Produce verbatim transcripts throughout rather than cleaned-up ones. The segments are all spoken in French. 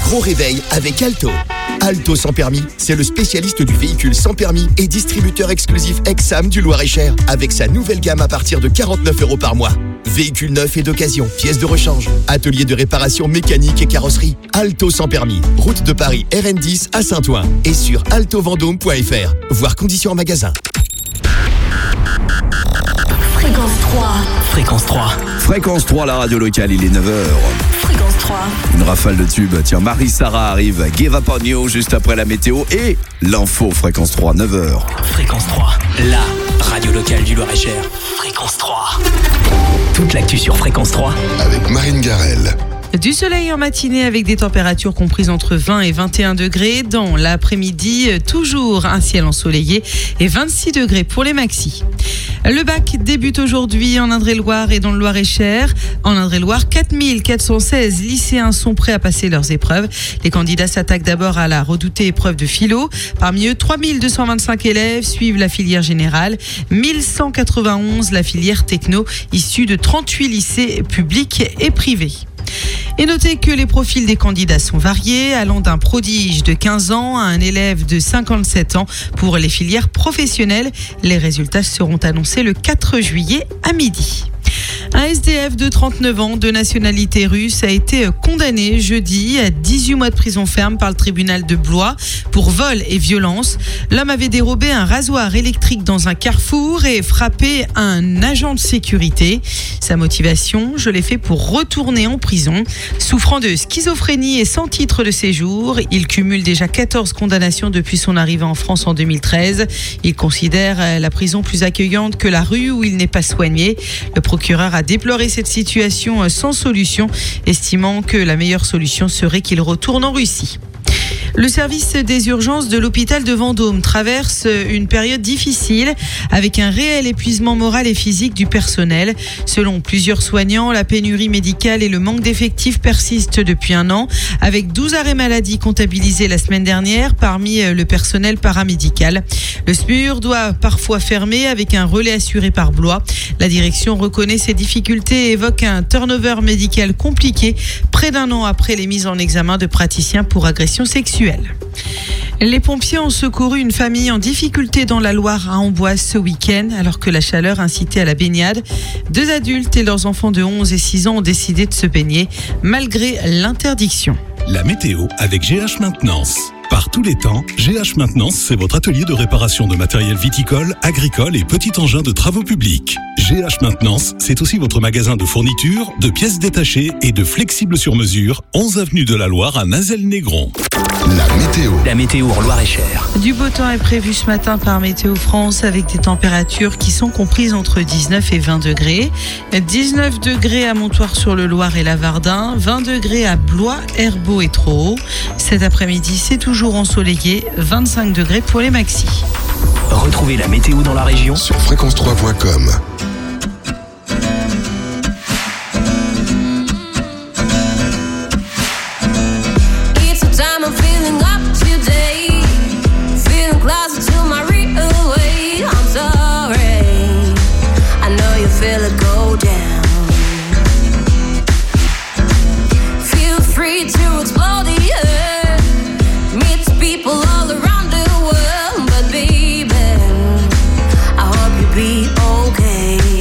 gros réveil avec Alto. Alto sans permis, c'est le spécialiste du véhicule sans permis et distributeur exclusif Exam du Loir-et-Cher avec sa nouvelle gamme à partir de quarante-neuf euros par mois. Véhicules neufs et d'occasion, pièces de rechange, atelier de réparation mécanique et carrosserie. Alto sans permis, route de Paris R N dix à Saint-Ouen et sur alto vendôme point f r. Voir conditions en magasin. Fréquence trois. Fréquence trois. Fréquence trois, la radio locale, il est neuf heures. Fréquence trois. Une rafale de tubes. Tiens, Marie-Sarah arrive. Give Up On You juste après la météo et l'info. Fréquence trois, neuf heures. Fréquence trois, la radio locale du Loir-et-Cher. Fréquence trois. Toute l'actu sur Fréquence trois. Avec Marine Garel. Du soleil en matinée avec des températures comprises entre vingt et vingt et un degrés. Dans l'après-midi, toujours un ciel ensoleillé et vingt-six degrés pour les maxis. Le bac débute aujourd'hui en Indre-et-Loire et dans le Loir-et-Cher. En Indre-et-Loire, quatre mille quatre cent seize lycéens sont prêts à passer leurs épreuves. Les candidats s'attaquent d'abord à la redoutée épreuve de philo. Parmi eux, trois mille deux cent vingt-cinq élèves suivent la filière générale, mille cent quatre-vingt-onze la filière techno, issue de trente-huit lycées publics et privés. Et notez que les profils des candidats sont variés, allant d'un prodige de quinze ans à un élève de cinquante-sept ans pour les filières professionnelles. Les résultats seront annoncés le quatre juillet à midi. Un S D F de trente-neuf ans de nationalité russe a été condamné jeudi à dix-huit mois de prison ferme par le tribunal de Blois pour vol et violence. L'homme avait dérobé un rasoir électrique dans un carrefour et frappé un agent de sécurité. Sa motivation, je l'ai fait pour retourner en prison. Souffrant de schizophrénie et sans titre de séjour, il cumule déjà quatorze condamnations depuis son arrivée en France en deux mille treize. Il considère la prison plus accueillante que la rue où il n'est pas soigné. Le procureur a déploré cette situation sans solution, estimant que la meilleure solution serait qu'il retourne en Russie. Le service des urgences de l'hôpital de Vendôme traverse une période difficile avec un réel épuisement moral et physique du personnel. Selon plusieurs soignants, la pénurie médicale et le manque d'effectifs persistent depuis un an, avec douze arrêts maladie comptabilisés la semaine dernière parmi le personnel paramédical. Le S M U R doit parfois fermer avec un relais assuré par Blois. La direction reconnaît ces difficultés et évoque un turnover médical compliqué près d'un an après les mises en examen de praticiens pour agression sexuelle. Les pompiers ont secouru une famille en difficulté dans la Loire à Amboise ce week-end alors que la chaleur incitait à la baignade. Deux adultes et leurs enfants de onze et six ans ont décidé de se baigner malgré l'interdiction. La météo avec G H Maintenance. Par tous les temps, G H Maintenance, c'est votre atelier de réparation de matériel viticole, agricole et petit engin de travaux publics. G H Maintenance, c'est aussi votre magasin de fournitures, de pièces détachées et de flexibles sur mesure, onze avenue de la Loire à Nazelles-Négron. La météo. La météo en Loir-et-Cher. Du beau temps est prévu ce matin par Météo France avec des températures qui sont comprises entre dix-neuf et vingt degrés. dix-neuf degrés à Montoire-sur-le-Loir et Lavardin, vingt degrés à Blois, Herbeau et Trohaut. Cet après-midi, c'est toujours ensoleillé, vingt-cinq degrés pour les maxis. Retrouvez la météo dans la région Sur fréquence trois point com. Feel it go down. Feel free to explore the earth. Meet people all around the world. But baby, I hope you be okay.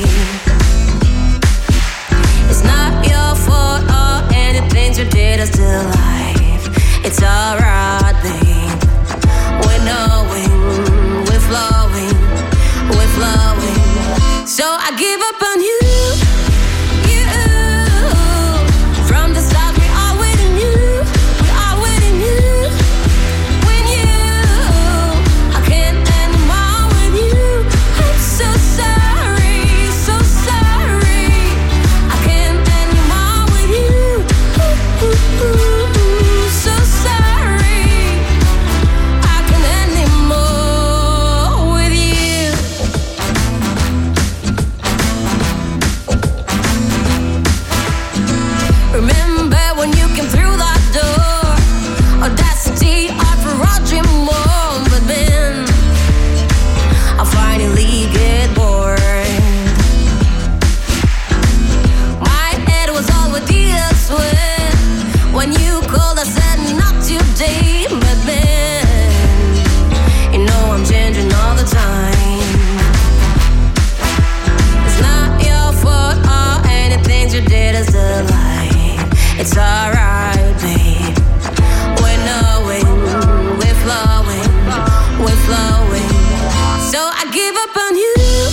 alright, babe. We're knowing, we're flowing, we're flowing. So I give up on you.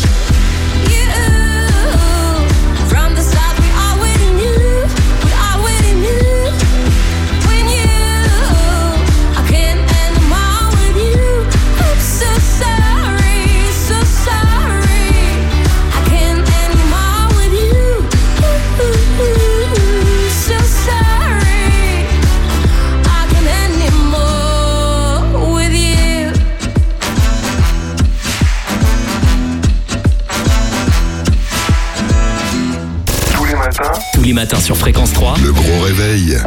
Tous les matins sur Fréquence trois. Le gros réveil.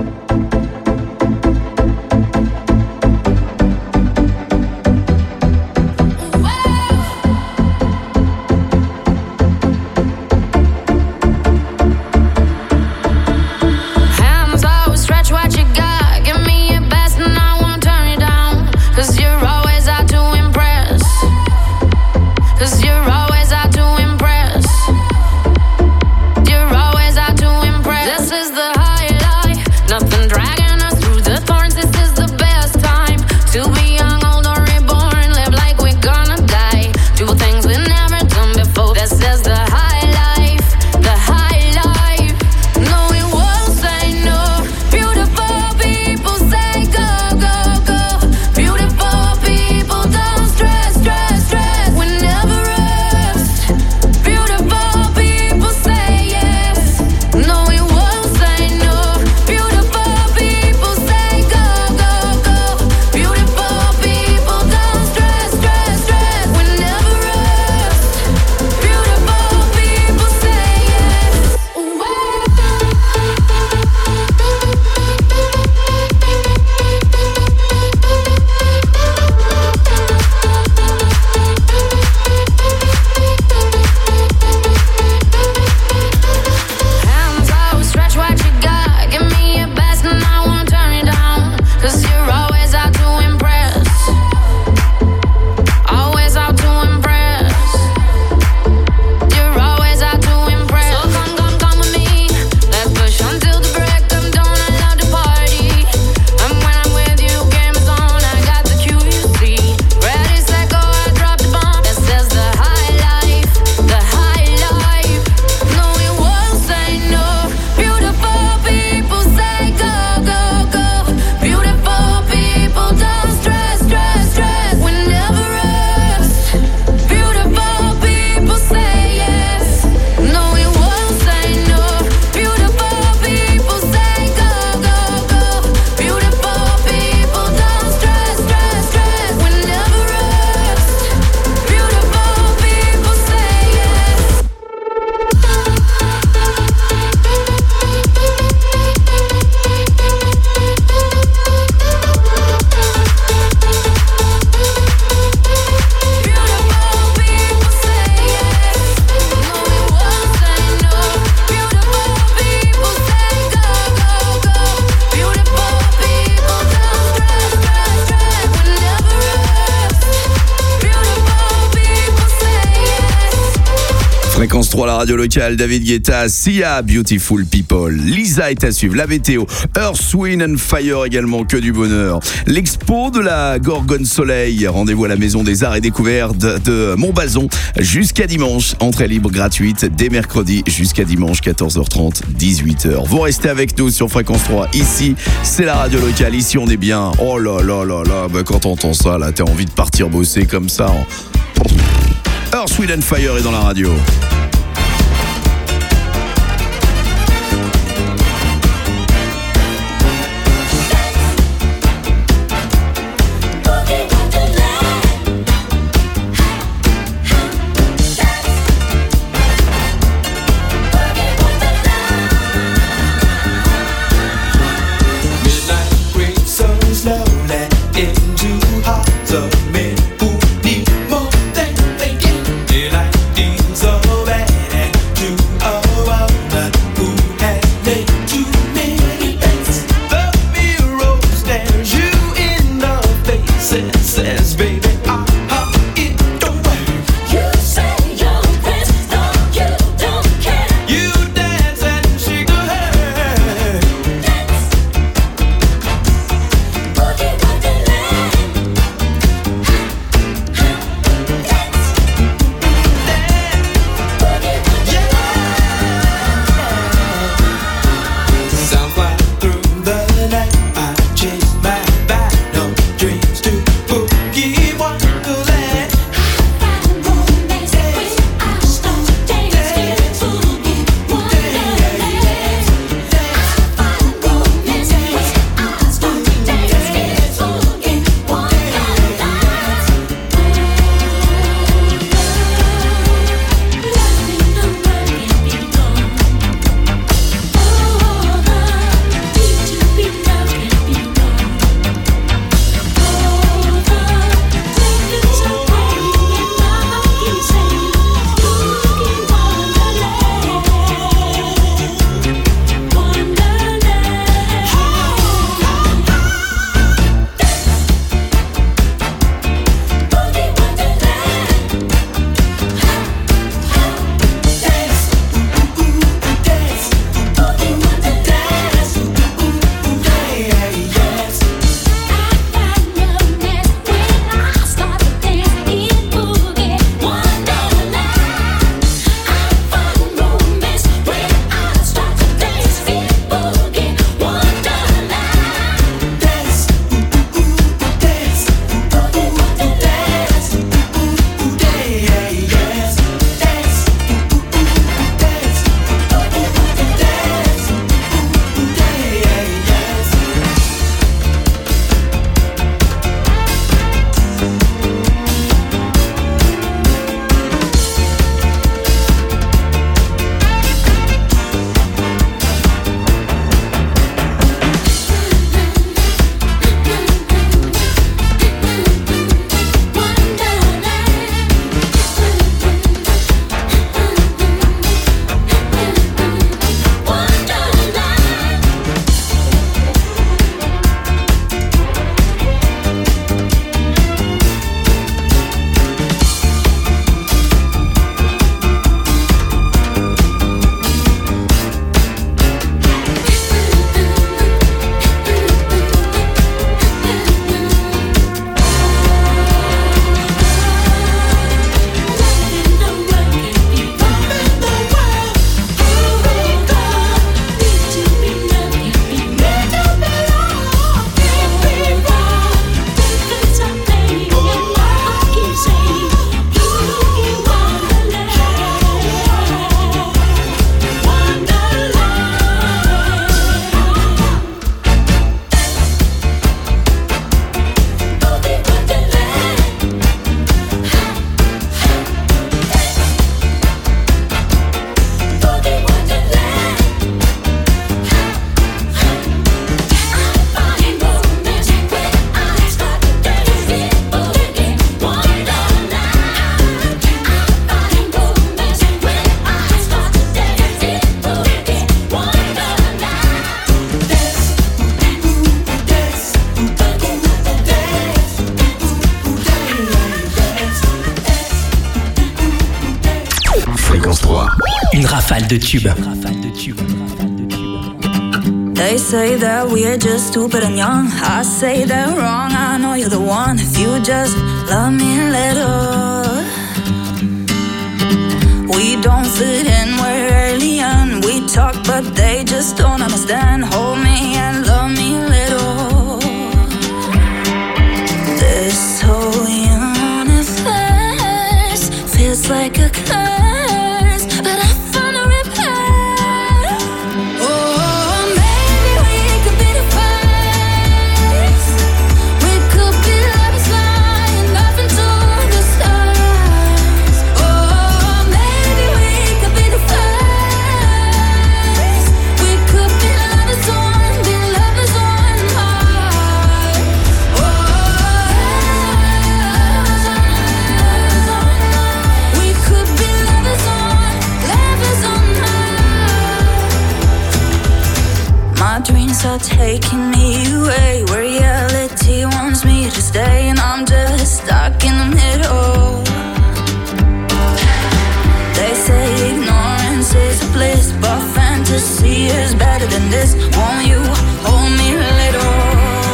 Fréquence trois, la radio locale, David Guetta, Sia, Beautiful People, Lisa est à suivre, la météo, Earth, Wind and Fire également, que du bonheur. L'expo de la Gorgone Soleil, rendez-vous à la Maison des Arts et Découvertes de Montbazon jusqu'à dimanche, entrée libre gratuite dès mercredi jusqu'à dimanche, quatorze heures trente, dix-huit heures. Vous restez avec nous sur Fréquence trois, ici c'est la radio locale, ici on est bien. Oh là là là là, bah quand t'entends ça là, t'as envie de partir bosser comme ça. En... Earth, Wind and Fire est dans la radio. Daylight deeds of rafale de tubes. They say that we're just stupid and young. I say they're wrong. I know you're the one. If you just love me a little. We don't fit in, we're alien. We talk but they just don't understand. Hold me and love me a little. This whole universe feels like a curse, but I found a repair. Oh, maybe we could be the first. We could be lovers flying up into the stars. Oh, maybe we could be the first. We could be lovers on, be lovers on Mars. Oh, we could be lovers on, lovers on Mars. My dreams are taking me away where reality wants me to stay, and I'm just stuck in the middle. They say ignorance is a bliss, but fantasy is better than this. Won't you hold me a little?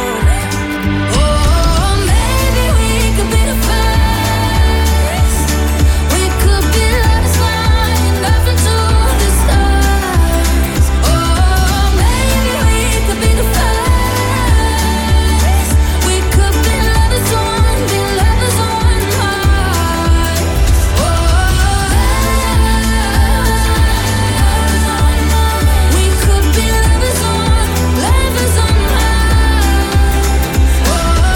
Oh, maybe we could be the first. We could be lovers flying up into the stars. Oh, maybe we could be the first. We could be lovers on, be lovers on Mars. Oh, we could be lovers on, lovers on Mars. Oh,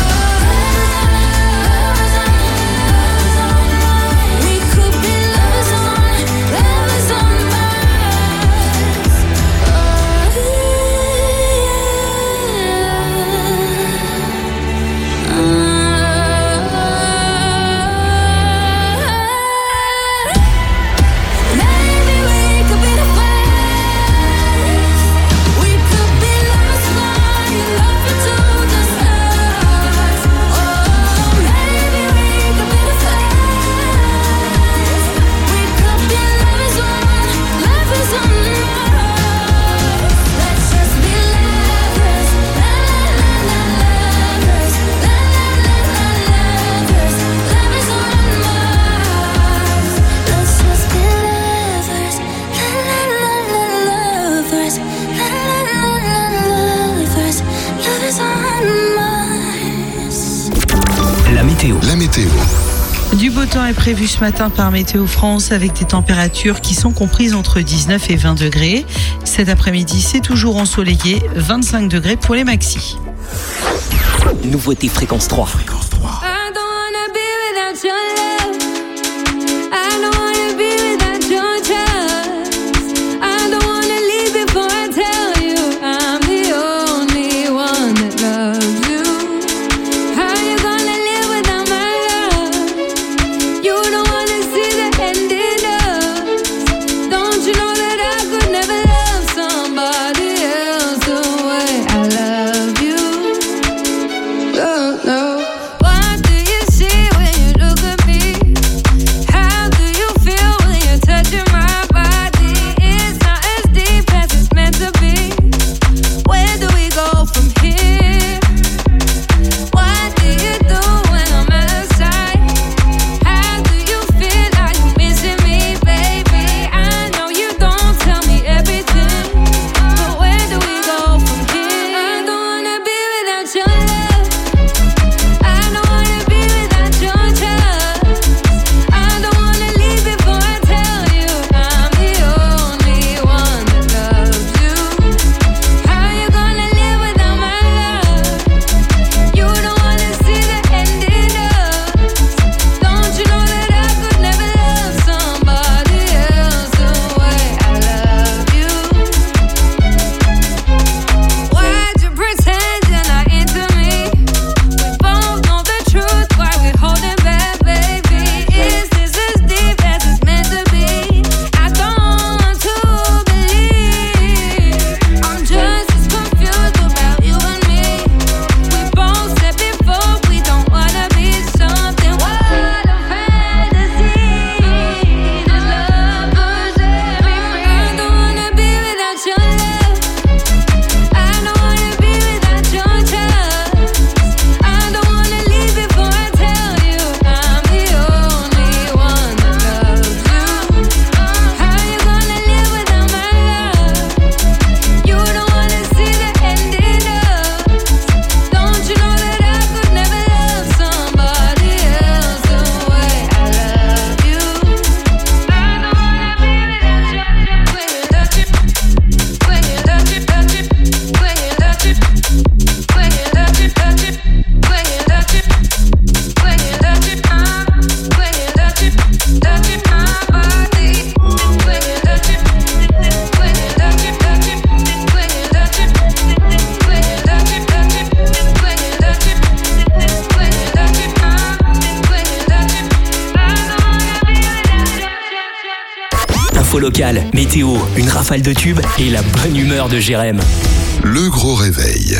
we could be lovers on, lovers on Mars. Maybe we could be the first. We could be lovers flying up into the stars. Oh, maybe we could be the first. We could be lovers on, lovers on Mars. Let's just be lovers, la la la la lovers, la la la la lovers, lovers on Mars. Let's just be lovers, la la la la lovers, la la la la lovers, lovers on Mars. La météo. La météo. Du beau temps est prévu ce matin par Météo France avec des températures qui sont comprises entre dix-neuf et vingt degrés. Cet après-midi, c'est toujours ensoleillé, vingt-cinq degrés pour les maxis. Nouveauté Fréquence trois. I don't wanna be without your love. I don't wanna be without your trust. I don't wanna leave before I tell you I'm the only one that loves you. How you gonna live without my love? You don't wanna see the end in us. Don't you know that I could never love somebody else the way I love you? No, no. locale, météo, une rafale de tubes et la bonne humeur de Jérém. Le gros réveil.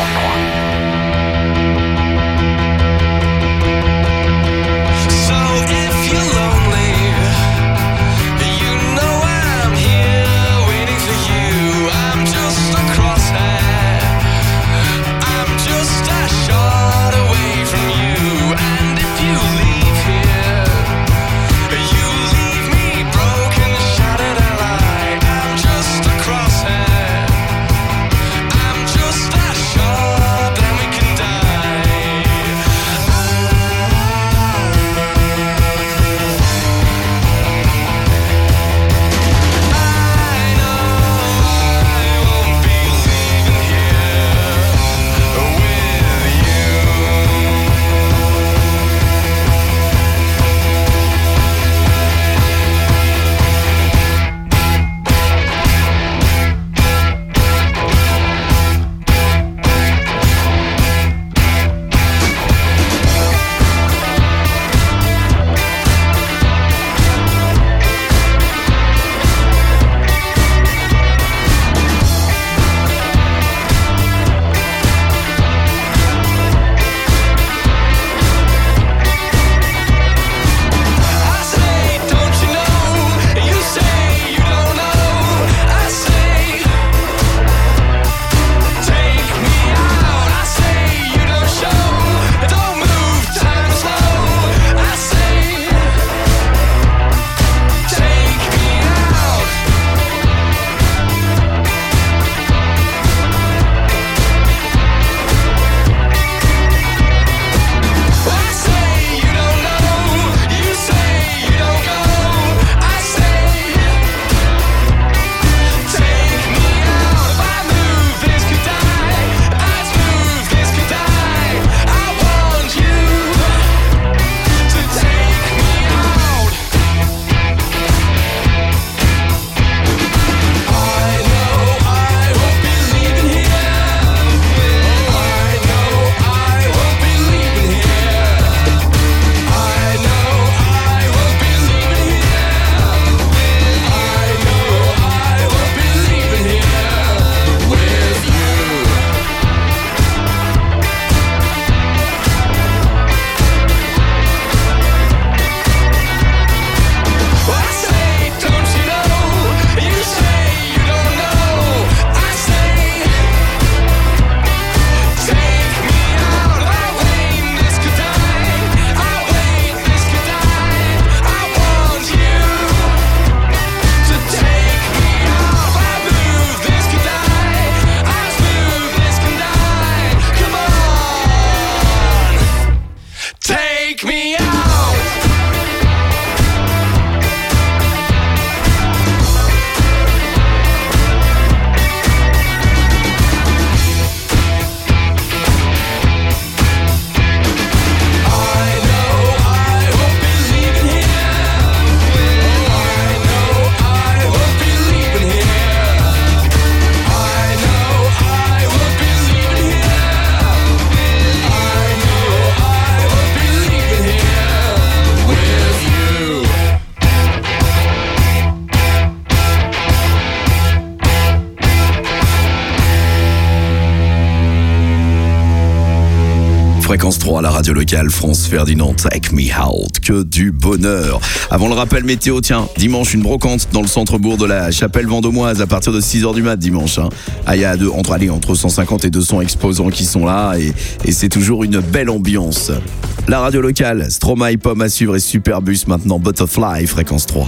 Fréquence trois, la radio locale, France Ferdinand, Take Me Out, que du bonheur. Avant le rappel météo, tiens, dimanche, une brocante dans le centre-bourg de la Chapelle Vendômoise à partir de six heures du mat dimanche. Hein. Ah, il y a deux, entre, allez, entre cent cinquante et deux cents exposants qui sont là et, et c'est toujours une belle ambiance. La radio locale, Stromae, Pomme à suivre et Superbus maintenant, Butterfly, Fréquence trois.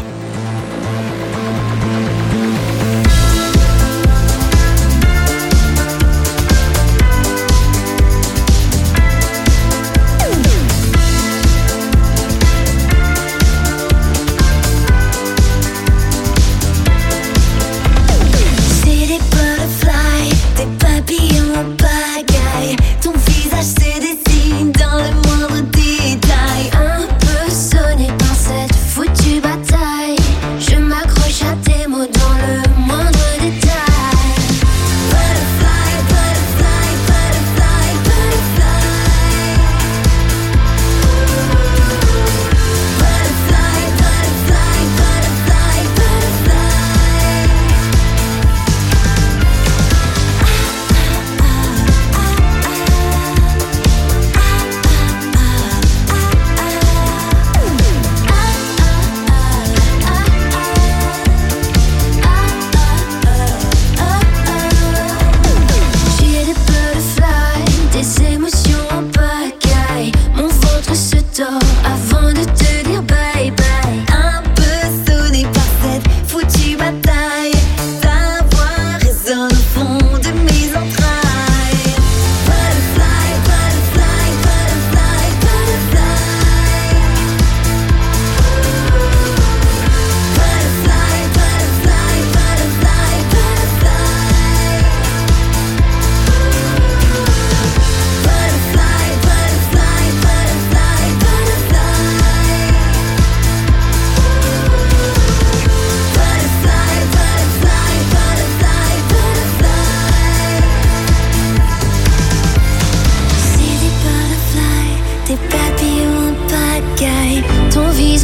Détail, un peu sonné par cette foutue bataille.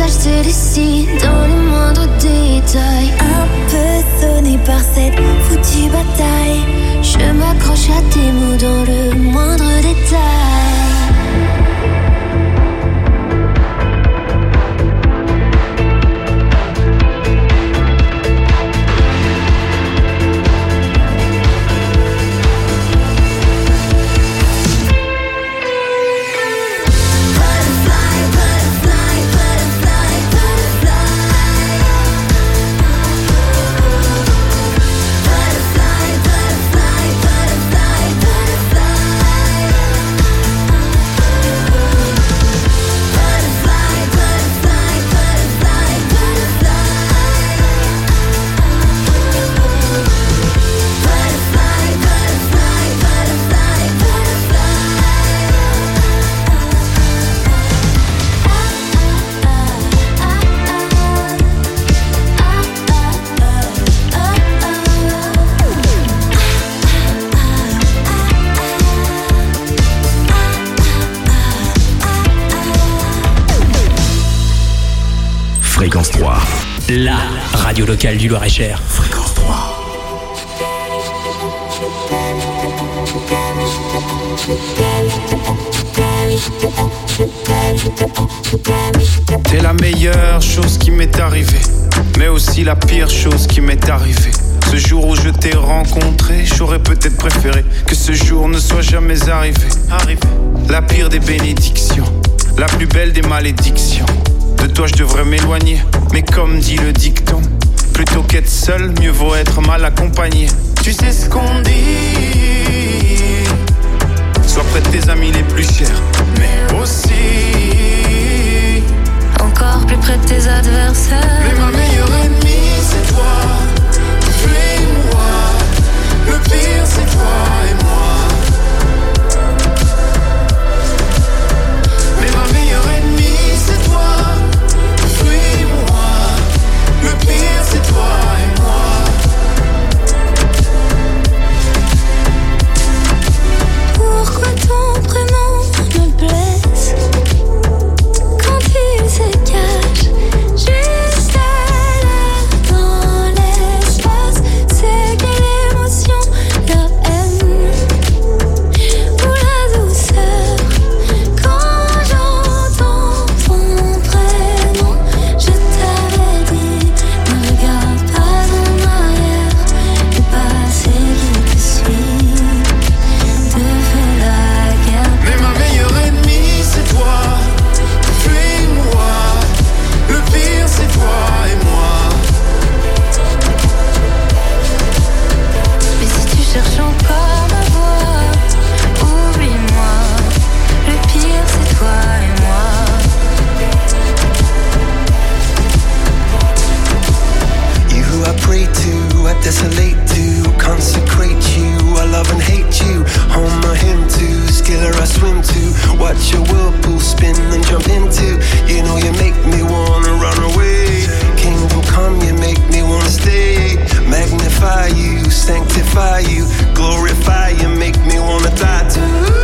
acheter des signes dans les moindres détails. Un peu sonné par cette foutue bataille, je m'accroche à tes mots dans le moindre détail. Fréquence trois, la radio locale du Loir-et-Cher. Fréquence trois. T'es la meilleure chose qui m'est arrivée, mais aussi la pire chose qui m'est arrivée. Ce jour où je t'ai rencontré, j'aurais peut-être préféré que ce jour ne soit jamais arrivé. Arrivé. La pire des bénédictions, la plus belle des malédictions. De toi je devrais m'éloigner, mais comme dit le dicton, plutôt qu'être seul, mieux vaut être mal accompagné. Tu sais ce qu'on dit, sois près de tes amis les plus chers, mais aussi encore plus près de tes adversaires. Mais ma meilleure ennemie c'est toi, fuis-moi. Le pire c'est toi et moi. Mais ma meilleure ennemie c'est toi, fuis-moi. Le pire c'est toi et moi. Pourquoi ton prénom me blesse quand il se cache juste à l'air dans l'espace? C'est quelle émotion, la haine ou la douceur quand j'entends ton prénom? Je t'avais dit, ne regarde pas en arrière, le passé qui te suit te fait la guerre. Mais ma meilleure ennemie c'est toi, fuis-moi. Le pire c'est toi et moi. Mais si tu cherches encore ma voix, oublie-moi. Le pire c'est toi et moi. You who I pray to, I desolate to, consecrate you, I love and hate you. Home my hymn to, skiller I swim to, watch your whirlpool spin and jump into. You know you make me wanna run away. Kingdom come, you make me wanna stay. Magnify you, sanctify you, glorify you, make me wanna die too.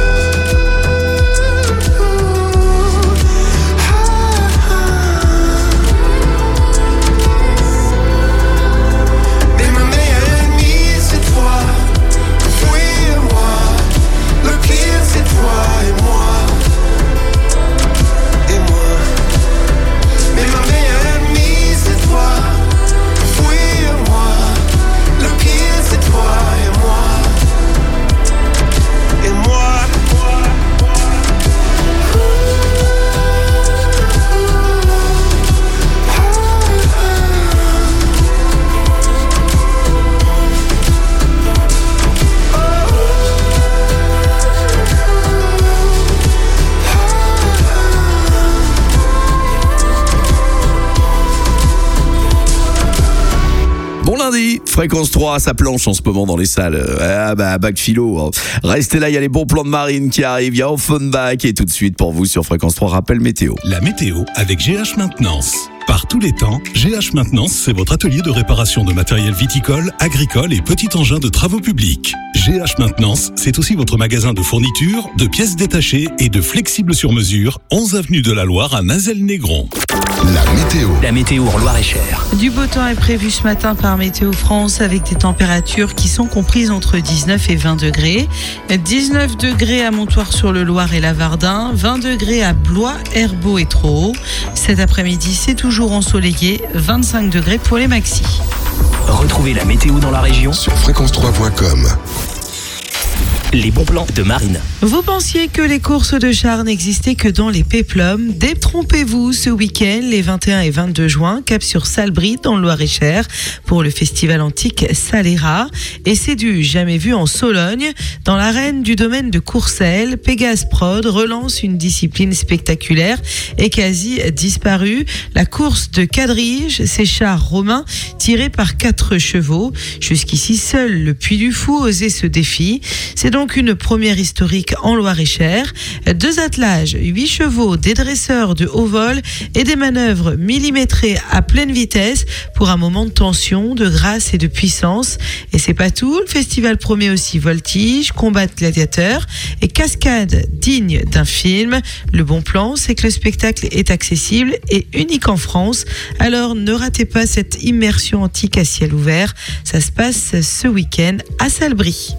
Mais ma meilleure ennemie c'est toi, fuis-moi. Le pire c'est toi et moi. Et moi, Mais ma meilleure ennemie c'est toi, fuis-moi. Le pire c'est toi et moi. et moi. Bon lundi, Fréquence trois, ça planche en ce moment dans les salles. Ah bah, bac philo. Restez là, il y a les bons plans de Marine qui arrivent, il y a Offenbach et tout de suite pour vous sur Fréquence trois, rappel météo. La météo avec G H Maintenance. Par tous les temps, G H Maintenance, c'est votre atelier de réparation de matériel viticole, agricole et petit engin de travaux publics. G H Maintenance, c'est aussi votre magasin de fournitures, de pièces détachées et de flexibles sur mesure, onze avenue de la Loire à Nazelles-Négron. La météo. La météo en Loir-et-Cher. Du beau temps est prévu ce matin par Météo France avec des températures qui sont comprises entre dix-neuf et vingt degrés. dix-neuf degrés à Montoire-sur-le-Loir et Lavardin, vingt degrés à Blois, Herbeau et Trohaut. Cet après-midi, c'est toujours ensoleillé, vingt-cinq degrés pour les maxis. Retrouvez la météo dans la région Sur fréquence trois point com. Les bons plans de Marine. Vous pensiez que les courses de chars n'existaient que dans les péplums? Détrompez-vous, ce week-end, les vingt et un et vingt-deux juin, cap sur Salbris dans le Loir-et-Cher pour le festival antique Saléra. Et c'est du jamais vu en Sologne. Dans l'arène du domaine de Courcelles, Pégase Prod relance une discipline spectaculaire et quasi disparue. La course de quadrige, ces chars romains tirés par quatre chevaux. Jusqu'ici, seul le Puy du Fou osait ce défi. C'est donc une première historique en Loir-et-Cher. Deux attelages, huit chevaux, des dresseurs de haut vol et des manœuvres millimétrées à pleine vitesse pour un moment de tension, de grâce et de puissance. Et c'est pas tout, le festival promet aussi voltige, combat de gladiateurs et cascade digne d'un film. Le bon plan, c'est que le spectacle est accessible et unique en France. Alors ne ratez pas cette immersion antique à ciel ouvert. Ça se passe ce week-end à Salbris.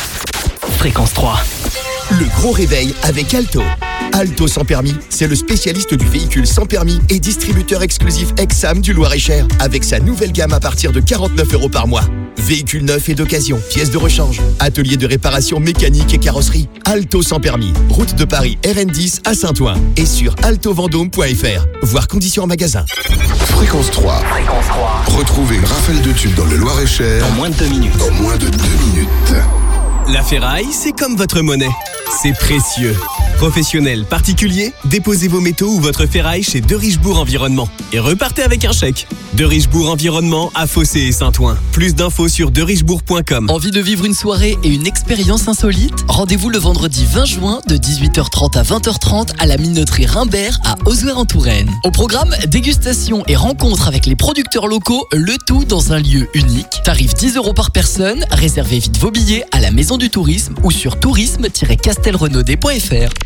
Fréquence trois. Le gros réveil avec Alto. Alto sans permis, c'est le spécialiste du véhicule sans permis et distributeur exclusif Exam du Loir-et-Cher avec sa nouvelle gamme à partir de quarante-neuf euros par mois. Véhicules neufs et d'occasion, pièces de rechange, atelier de réparation mécanique et carrosserie. Alto sans permis, route de Paris R N dix à Saint-Ouen et sur alto vendôme point f r. Voir conditions en magasin. Fréquence trois. Fréquence trois. Retrouvez une rafale de tubes dans le Loir-et-Cher En moins de deux minutes. en moins de deux minutes. La ferraille, c'est comme votre monnaie. C'est précieux. Professionnels, particuliers, déposez vos métaux ou votre ferraille chez De Richebourg Environnement et repartez avec un chèque. De Richebourg Environnement à Fossé et Saint-Ouen. Plus d'infos sur de richebourg point com. Envie de vivre une soirée et une expérience insolite? Rendez-vous le vendredi vingt juin de dix-huit heures trente à vingt heures trente à la minoterie Rimbert à Ozouer-en-Touraine. Au programme, dégustation et rencontre avec les producteurs locaux, le tout dans un lieu unique. Tarif dix euros par personne, réservez vite vos billets à la Maison du Tourisme ou sur tourisme tiret castelrenaudet point f r.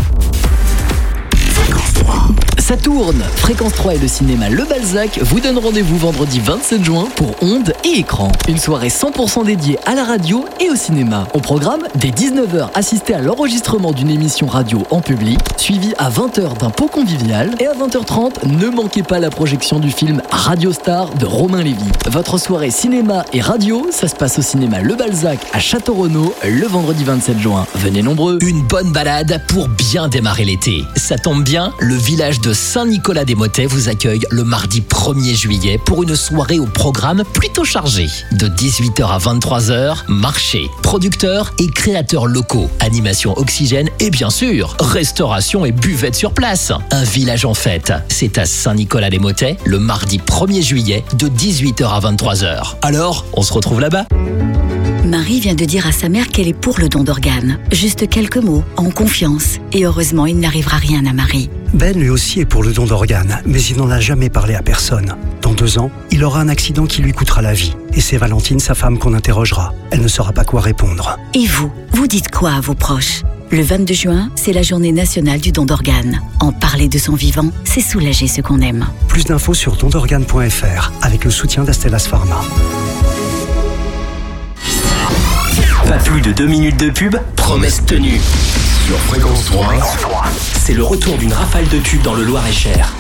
Ça tourne. Fréquence trois et le cinéma Le Balzac vous donnent rendez-vous vendredi vingt-sept juin pour Ondes et Écran. Une soirée cent pour cent dédiée à la radio et au cinéma. Au programme, dès dix-neuf heures, assistez à l'enregistrement d'une émission radio en public, suivie à vingt heures d'un pot convivial. Et à vingt heures trente, ne manquez pas la projection du film Radio Star de Romain Lévy. Votre soirée cinéma et radio, ça se passe au cinéma Le Balzac à Château-Renaud le vendredi vingt-sept juin. Venez nombreux. Une bonne balade pour bien démarrer l'été. Ça tombe bien, le village de Saint-Nicolas-des-Motets vous accueille le mardi premier juillet pour une soirée au programme plutôt chargé. De dix-huit heures à vingt-trois heures, marché, producteurs et créateurs locaux, animation oxygène et bien sûr, restauration et buvette sur place. Un village en fête. C'est à Saint-Nicolas-des-Motets le mardi premier juillet de dix-huit heures à vingt-trois heures. Alors, on se retrouve là-bas. Marie vient de dire à sa mère qu'elle est pour le don d'organes. Juste quelques mots, en confiance. Et heureusement, il n'arrivera rien à Marie. Ben lui aussi est pour le don d'organes, mais il n'en a jamais parlé à personne. Dans deux ans, il aura un accident qui lui coûtera la vie. Et c'est Valentine, sa femme, qu'on interrogera. Elle ne saura pas quoi répondre. Et vous, vous dites quoi à vos proches? Le vingt-deux juin, c'est la journée nationale du don d'organes. En parler de son vivant, c'est soulager ceux qu'on aime. Plus d'infos sur don d'organes point f r avec le soutien d'Astellas Pharma. Pas plus de deux minutes de pub, promesse tenue. Sur Fréquence trois. C'est le retour d'une rafale de tubes dans le Loir-et-Cher.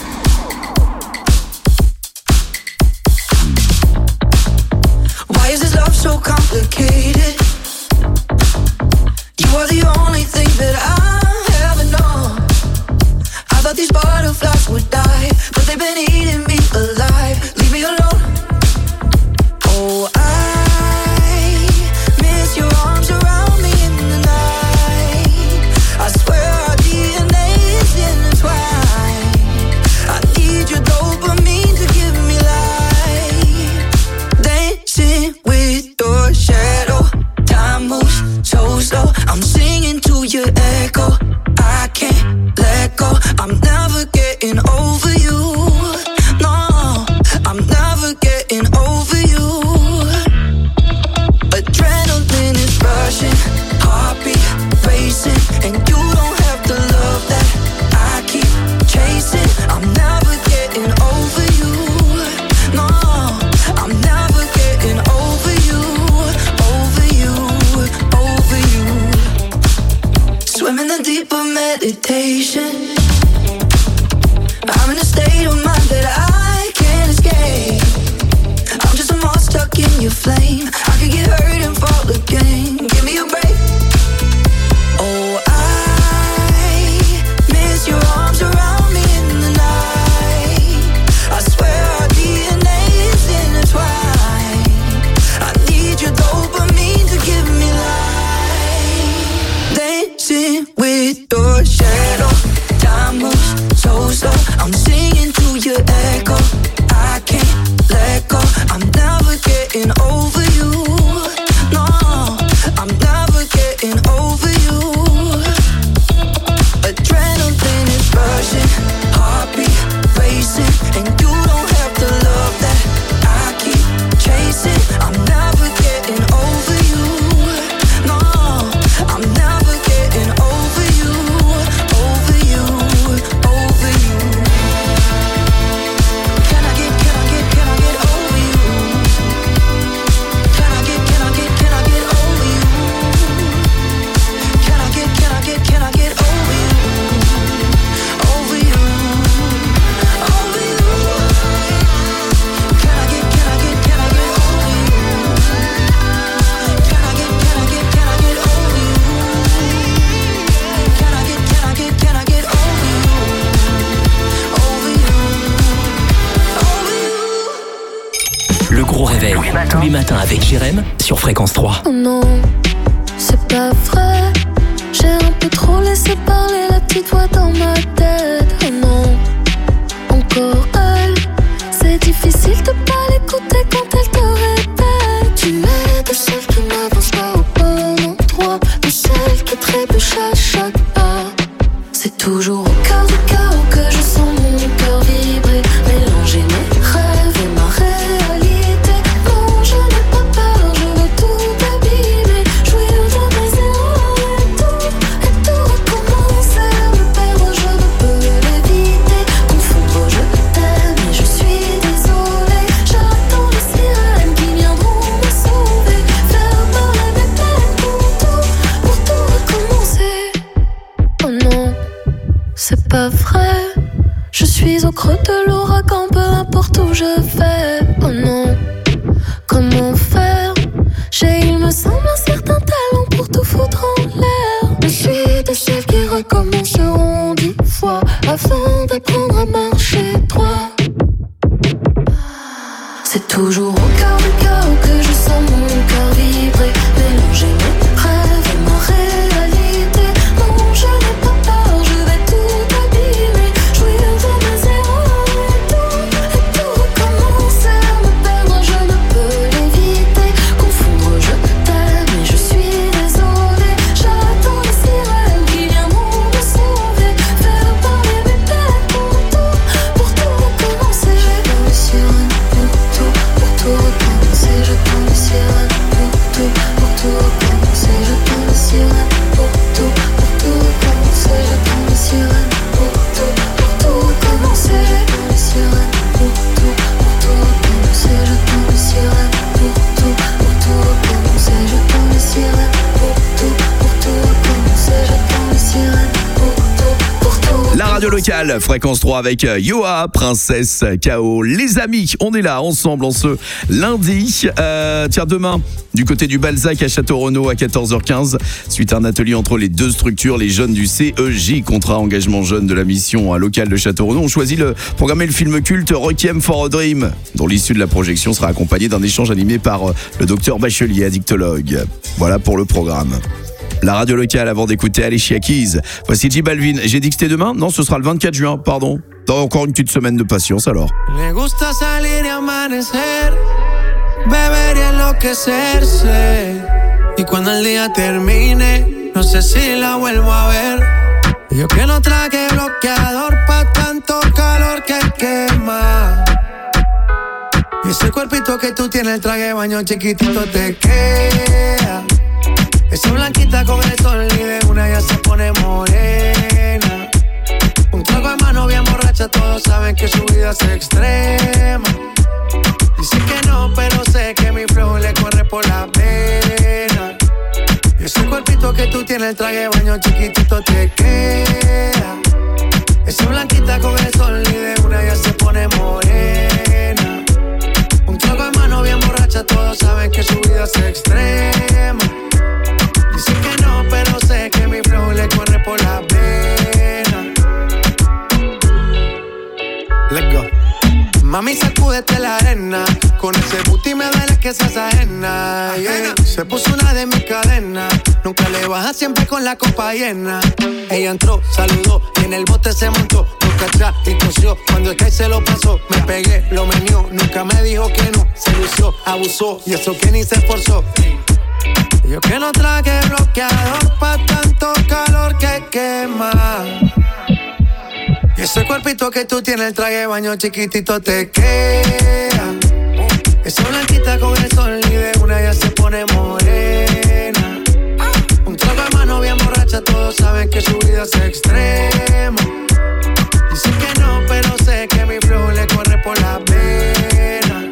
Why is this love so complicated? You are the only thing that I ever know. I thought these butterflies would die, but they've been eating me alive. Leave me alone. Oh, I miss your arms around me in the night. I swear our D N A is intertwined. I need your dopamine to give me life. Dancing with your shadow. Time moves so slow. I'm singing to your echo. I can't let go. I'm never getting over you. No, I'm never getting over you. Adrenaline is rushing, heartbeat racing, and you don't have the love that I keep chasing. I'm never getting swim in the deep of meditation. I'm in a state of mind that I can't escape. I'm just a moth stuck in your flame. I could get hurt and fall again. Give me a break. Oh, I miss your arms around me in the night. I swear our D N A is intertwined. I need your dopamine to give me life. Dancing with your shadow. Time moves so slow. I'm singing to your echo. I can't let go. I'm never getting over you. No, I'm never getting over you. Adrenaline is rushing, heartbeat racing, and you don't have to love that. I keep chasing. I'm never getting over you. No, I'm never getting over you. Over you, over you. Can I get, can I get, can I get over you? Can I get, can I get, can I get over you? Can I get, can I get, can I get over you? Over you, over you. Can I get, can I get, can I get over you? Can I get, can I get, can I get over you? Can I get, can I get, can I get over you? Over you, over you. Le gros réveil, tous les matins avec Jérém sur Fréquence trois. Oh non, c'est pas vrai. J'ai un peu trop laissé parler la petite voix dans ma tête. Oh non, encore elle. C'est difficile de pas l'écouter quand elle te répète. Tu es de celle qui n'avance pas au bon endroit, de celle qui trébuche à chaque pas. C'est toujours au cœur du chaos que je sens mon cœur vibrer, mélanger mes rêves et ma réalité. Non, je n'ai pas peur, je vais tout abîmer, jouir de mes erreurs et tout, et tout recommencer. Me perdre, je ne peux l'éviter, confondre, je t'aime et je suis désolée. J'attends les sirènes qui viendront me sauver, faire parler mes peines pour tout, pour tout recommencer. Oh non, c'est pas vrai. Je suis au creux de l'ouragan, peu importe où je vais. Oh non, comment faire? J'ai, il me semble, un certain talent pour tout foutre en l'air. Je suis de celles qui recommenceront dix fois avant d'apprendre à marcher droit. C'est toujours au cœur du chaos que je sens mon cœur vibrer, mélanger mes rêves et ma réalité. Non, je n'ai pas peur, je vais tout abîmer, jouir de mes erreurs et tout, et tout recommencer. Me perdre, je ne peux l'éviter, confondre, je t'aime et je suis désolée. J'attends les sirènes qui viendront me sauver, faire parler mes peines pour tout, pour tout recommencer. J'attends les sirènes pour tout, pour tout recommencer. J'attends les sirènes pour tout, pour tout recommencer. J'attends les sirènes pour tout, pour tout recommencer. J'attends les sirènes pour tout, pour tout recommencer. J'attends les sirènes pour tout, pour tout recommencer. J'attends les sirènes pour tout, pour tout recommencer. J'attends les sirènes pour tout, pour tout recommencer. J'attends les sirènes pour tout, pour tout. La radio locale, Fréquence trois avec Yoa, Princesse K O. Les amis, on est là ensemble en ce lundi. Euh, tiens, demain, du côté du Balzac à Château-Renaud à quatorze heures quinze, suite à un atelier entre les deux structures, les jeunes du C E J, contrat engagement jeune de la mission locale de Château-Renaud, ont choisi de programmer le film culte Requiem for a Dream, dont l'issue de la projection sera accompagnée d'un échange animé par le docteur Bachelier, addictologue. Voilà pour le programme. La radio locale avant d'écouter Alicia Keys. Voici J Balvin. J'ai dit que c'était demain? Non, ce sera le vingt-quatre juin, pardon. Dans encore une petite semaine de patience alors. Le gusta salir y amanecer, beber y enloquecerse. Y cuando el día termine, no sé si la vuelvo a ver. Yo que no traje bloqueador pa' tanto calor que quema. Y ese cuerpito que tú tienes, el traje de baño chiquitito te queda. Esa blanquita con el sol y de una ya se pone morena. Un trago en mano bien borracha, todos saben que su vida es extrema. Dice que no, pero sé que mi flow le corre por la pena. Y ese cuerpito cuerpito que tú tienes, el traje de baño chiquitito te queda. Esa blanquita con el sol y de una ya se pone morena. Un trago de mano bien borracha, todos saben que su vida es extrema. Dicen que no, pero sé que mi flow le corre por la vena. Let's go. Mami, sacúdete la arena. Con ese booty me duele que seas ajena, yeah. Se puso una de mis cadenas. Nunca le baja, siempre con la copa llena. Ella entró, saludó y en el bote se montó. Nunca atrás y tosió. Cuando el que se lo pasó, me pegué, lo menió. Nunca me dijo que no. Se lució, abusó y eso que ni se esforzó. Yo que no traje bloqueador pa' tanto calor que quema. Y ese cuerpito que tú tienes, el traje de baño chiquitito te queda. Esa blanquita con el sol y de una ya se pone morena. Un trago de mano bien borracha, todos saben que su vida es extrema. Dicen que no, pero sé que mi flow le corre por la vena.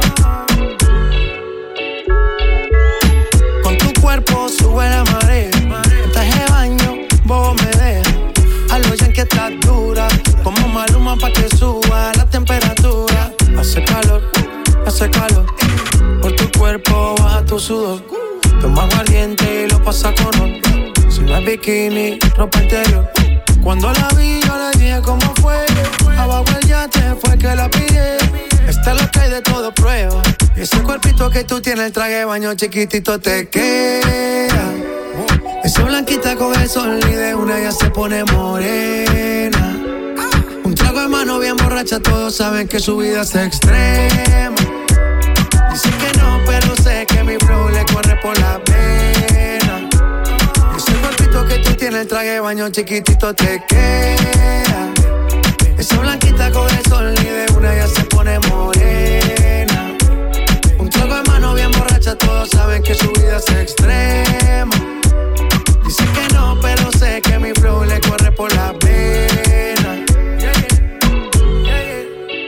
Con tu cuerpo sube la marea. El traje de baño, bobo me deja. A lo ya que estás dura, como Maluma pa' que suba la temperatura. Hace calor, hace calor. Por tu cuerpo baja tu sudor. Toma aguardiente y lo pasa con honor. Si no es bikini, ropa interior. Cuando la vi yo le dije cómo fue. Abajo el yate fue que la pillé. Esta es lo que hay de todo prueba. Y ese cuerpito que tú tienes, el traje de baño chiquitito te queda. Esa blanquita con el sol y de una ya se pone morena. Un trago de mano bien borracha, todos saben que su vida es extrema. Dicen que no, pero sé que mi flow le corre por la vena. Ese cuerpito que tú tienes, el traje de baño chiquitito te queda. Esa blanquita con el sol y de una ya se pone morena. Un trago de mano bien borracha, todos saben que su vida es extrema. Dicen que no, pero sé que mi flow le corre por la vena. Yeah, yeah. Yeah, yeah.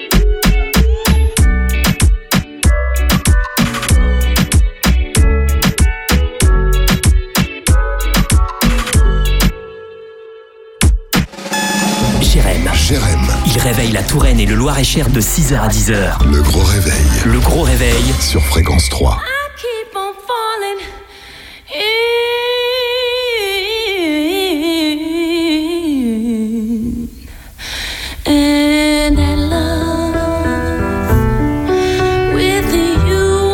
Jérém. Jérém. Il réveille la Touraine et le Loir-et-Cher de six heures à dix heures. Le gros réveil. Le gros réveil. Sur Fréquence trois. I keep on falling in, and I love with you.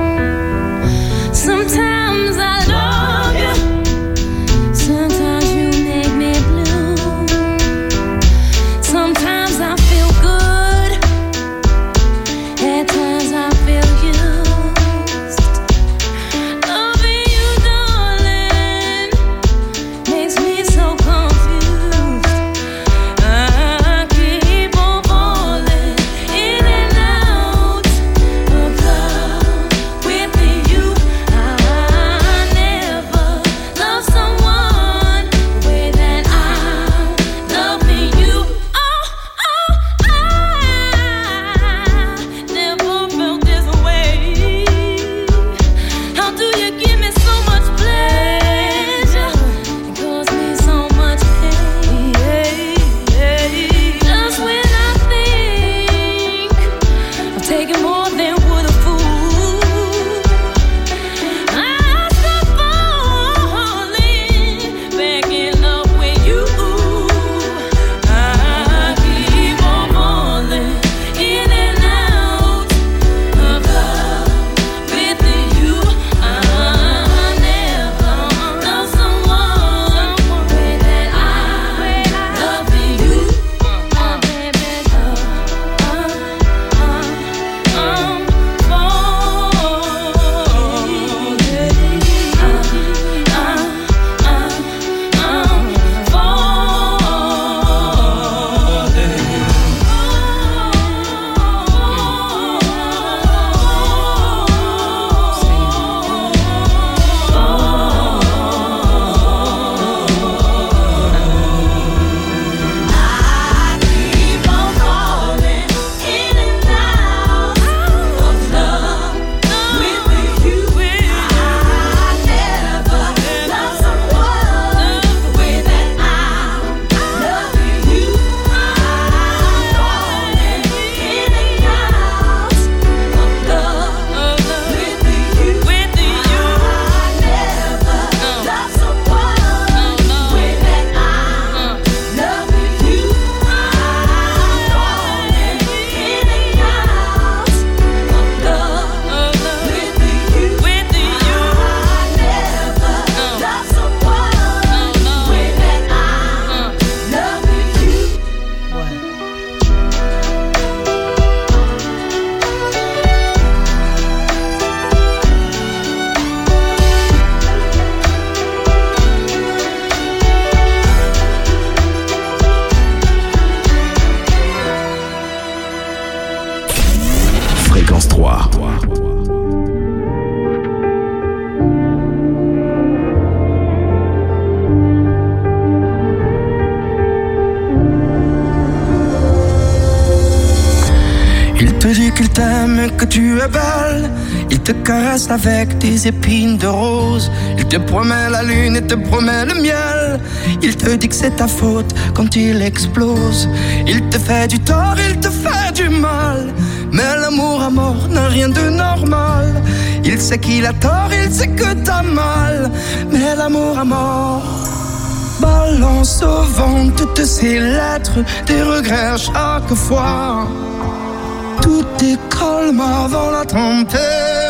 Sometimes I love you, sometimes you make me blue. Sometimes I feel good, at times I feel used. qu'il t'aime et que tu es belle. Il te caresse avec des épines de rose. Il te promet la lune et te promet le miel. Il te dit que c'est ta faute quand il explose. Il te fait du tort, il te fait du mal. Mais l'amour à mort n'a rien de normal. Il sait qu'il a tort, il sait que t'as mal. Mais l'amour à mort balance au vent toutes ces lettres, des regrets chaque fois. Tout est calme avant la tempête.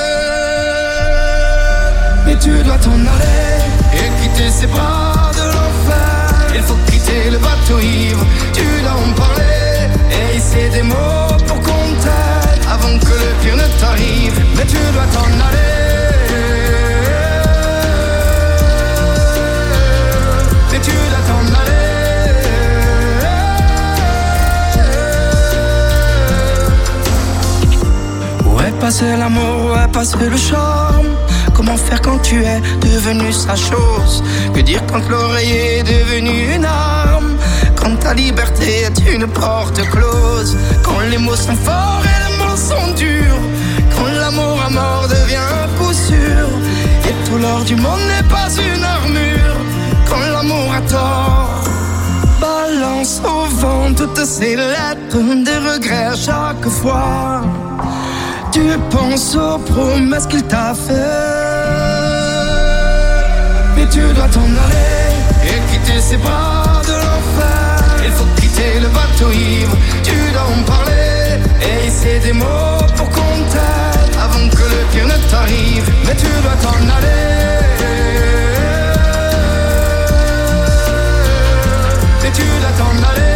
Mais tu dois t'en aller et quitter ces bras de l'enfer. Il faut quitter le bateau ivre, tu dois en parler et hisser des mots pour qu'on t'aide avant que le pire ne t'arrive. Mais tu dois t'en aller. Mais tu dois t'en aller. Où est passé l'amour, où est passé le charme? Comment faire quand tu es devenu sa chose? Que dire quand l'oreiller est devenu une arme? Quand ta liberté est une porte close? Quand les mots sont forts et les mots sont durs? Quand l'amour à mort devient un coup sûr? Et tout l'or du monde n'est pas une armure? Quand l'amour a tort, balance au vent toutes ces lettres, des regrets à chaque fois. Tu penses aux promesses qu'il t'a fait. Mais tu dois t'en aller et quitter ces bras de l'enfer. Il faut quitter le bateau ivre, tu dois en parler et hisser des mots pour qu'on t'aide avant que le pire ne t'arrive. Mais tu dois t'en aller. Mais tu dois t'en aller.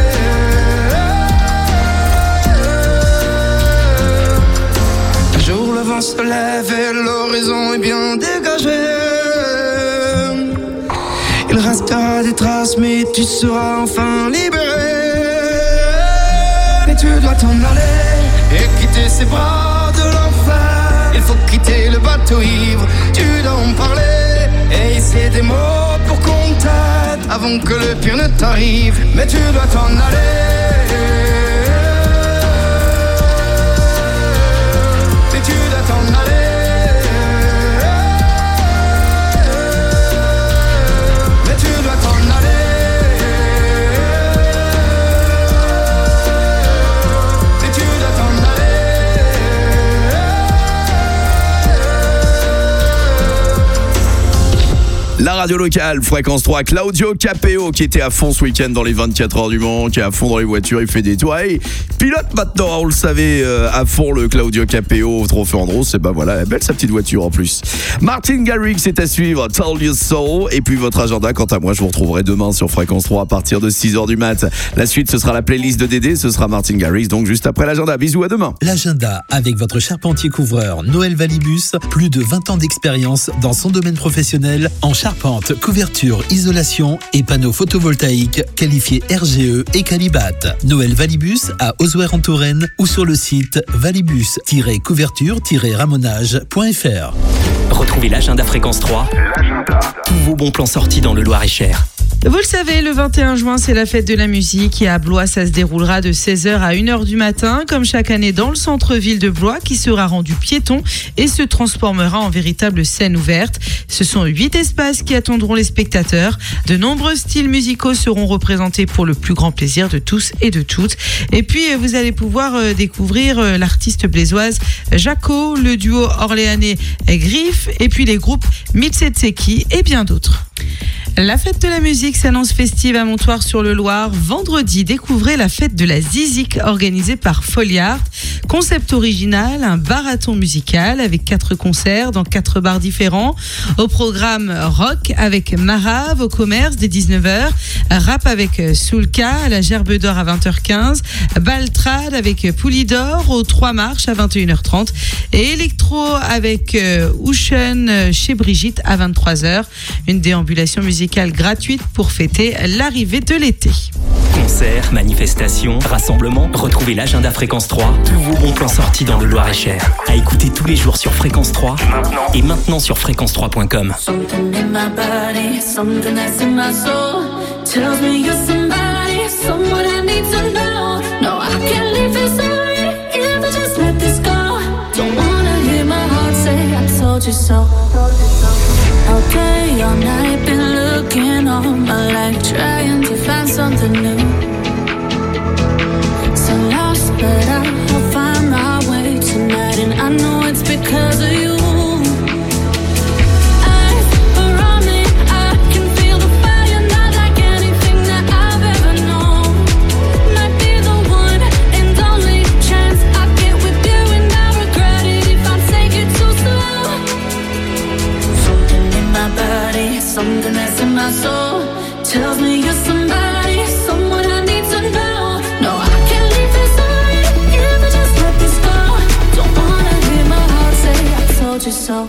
Le vent se lève et l'horizon est bien dégagé. Il restera des traces mais tu seras enfin libéré. Mais tu dois t'en aller et quitter ces bras de l'enfer. Il faut quitter le bateau ivre, tu dois en parler et hisser des mots pour qu'on t'aide avant que le pire ne t'arrive. Mais tu dois t'en aller. Tu dois t'en aller. Mais tu dois t'en aller. Mais tu dois t'en aller. La radio locale, Fréquence trois, Claudio Capéo qui était à fond ce week-end dans les vingt-quatre heures du Mans, qui est à fond dans les voitures, il fait des tours. Hey, pilote maintenant, on le savait, euh, à fond le Claudio Capéo au Trophée Andros. Et ben voilà, elle est belle sa petite voiture en plus. Martin Garrix est à suivre, Told You So. Et puis votre agenda, quant à moi, je vous retrouverai demain sur Fréquence trois à partir de six heures du mat. La suite, ce sera la playlist de Dédé, ce sera Martin Garrix, donc juste après l'agenda. Bisous, à demain. L'agenda avec votre charpentier couvreur Noël Valibus, plus de vingt ans d'expérience dans son domaine professionnel en charpente, couverture, isolation et panneaux photovoltaïques qualifiés R G E et Calibat. Noël Valibus à Osouer en Touraine ou sur le site valibus tiret couverture tiret ramonage point f r. Retrouvez l'agenda Fréquence trois. L'agenda. Tous vos bons plans sortis dans le Loir-et-Cher. Vous le savez, le vingt et un juin, c'est la fête de la musique et à Blois, ça se déroulera de seize heures à une heure du matin, comme chaque année dans le centre-ville de Blois, qui sera rendu piéton et se transformera en véritable scène ouverte. Ce sont huit espaces qui attendront les spectateurs. De nombreux styles musicaux seront représentés pour le plus grand plaisir de tous et de toutes. Et puis, vous allez pouvoir découvrir l'artiste blésoise Jaco, le duo orléanais Griff, et puis les groupes Mitsetseki et bien d'autres. La fête de la musique s'annonce festive à Montoire-sur-le-Loir. Vendredi, découvrez la fête de la Zizik organisée par Foliart. Concept original, un marathon musical avec quatre concerts dans quatre bars différents. Au programme rock avec Marave au commerce dès dix-neuf heures. Rap avec Soulka à la Gerbe d'Or à vingt heures quinze. Baltrad avec Poulidor aux Trois Marches à vingt et une heures trente. Et électro avec Ocean chez Brigitte à vingt-trois heures. Une déambulation musicale gratuite pour fêter l'arrivée de l'été. Concerts, manifestations, rassemblements, retrouvez l'agenda Fréquence trois. Tous vos bons plans sortis dans le Loir-et-Cher. À écouter tous les jours sur Fréquence trois maintenant. Et maintenant sur fréquence trois point com. Something in my body, something that's in my soul tells me you're somebody, someone I need to know. No, I can't leave this away if I just let so. All day, all night, been looking all my life, trying to find something new. So lost, but I'll find my way tonight, and I know it's because of you. Something that's in my soul tells me you're somebody, someone I need to know. No, I can't leave this alone if I just let this go. Don't wanna hear my heart say I told you so.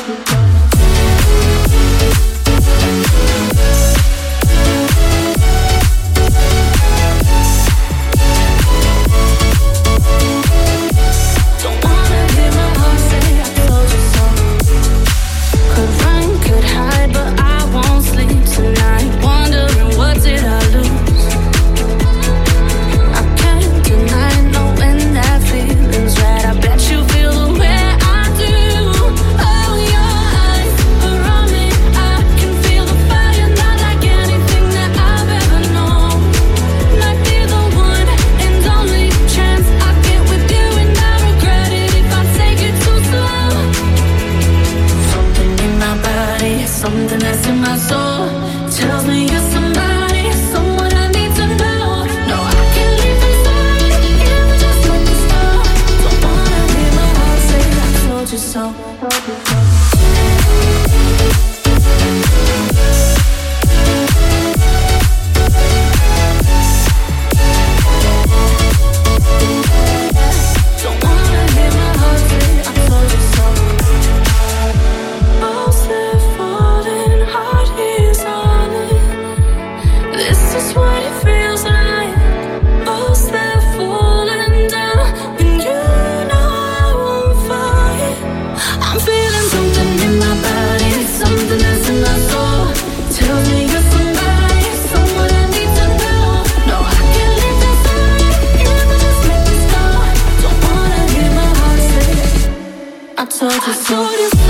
Don't wanna hear my heart say I told you so. Could run, could hide, but I won't sleep tonight, wondering what did I lose. I can't deny knowing that feeling's right. I bet you feel the way I do. Oh, your eyes are on me, I can feel the fire, not like anything that I've ever known. Might be the one and only chance I get with you, and I regret it if I take it too slow. Something in my body, something that's in my soul tells me you're somebody, someone I need to know. No, I can't leave this alone if I just let this go. Don't wanna hear my heart say I told you so. Don't wanna hear my heart say I told you so. Walls that falling, heart is on it. This is what it feels like. Walls that falling down, and you know I won't fight. I'm feeling something in my body, something that's in my soul. Tells me you're somebody, someone I need to know. No, I can't leave this alone if I just let this go. Don't wanna hear my heart say I told you so.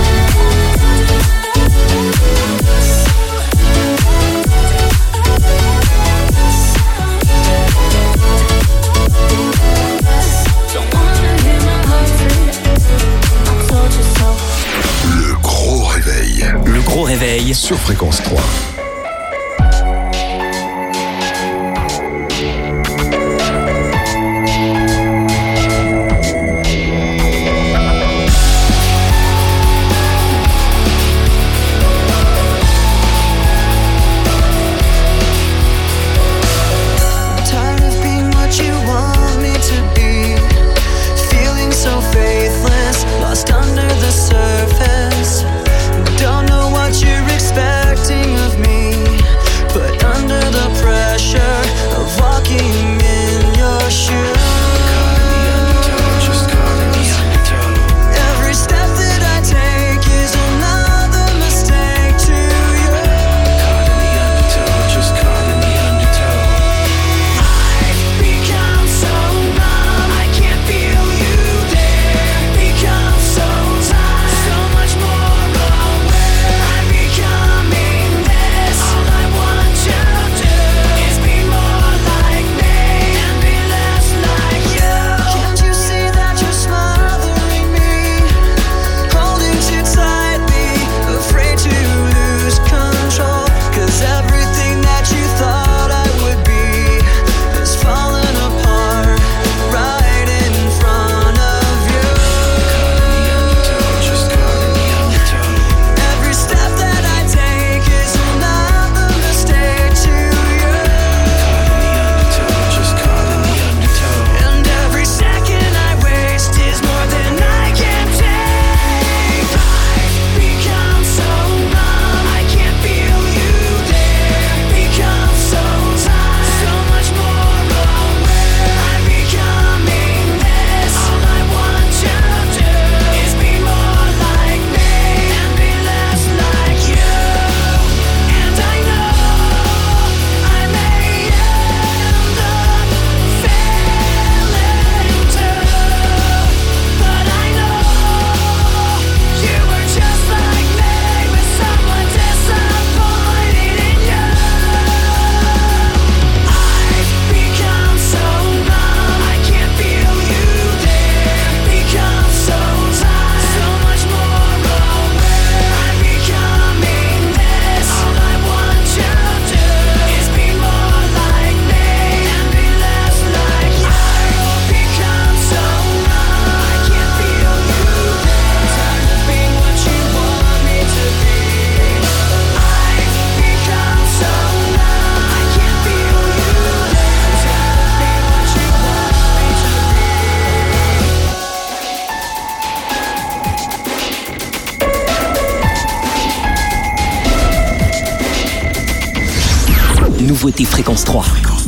Don't wanna hear my heart say I told you so. Le gros réveil. Le gros réveil Sur Fréquence trois. Tired of being what you want me to be, feeling so faithless, lost under the surface. Don't know what you're expecting of me. nouveauté Fréquence trois.